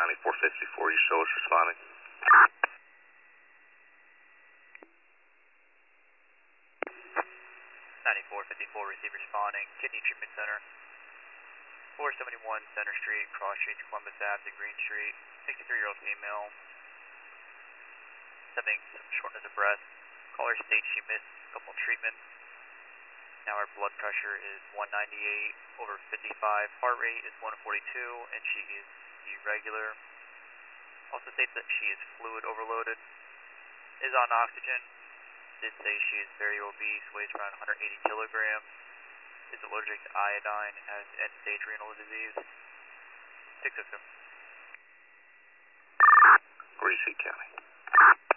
9454, you show us responding. 9454, receive responding. Kidney Treatment Center. 471 Center Street, Cross Streets, Columbus Ave to Green Street. 63-year-old female. Having some shortness of breath. Caller states she missed a couple treatments. Now her blood pressure is 198/55. Heart rate is 142, and she is irregular. Also states that she is fluid overloaded. Is on oxygen. Did say she is very obese, weighs around 180 kilograms, is allergic to iodine, has end-stage renal disease. 6 of them. Greasy County.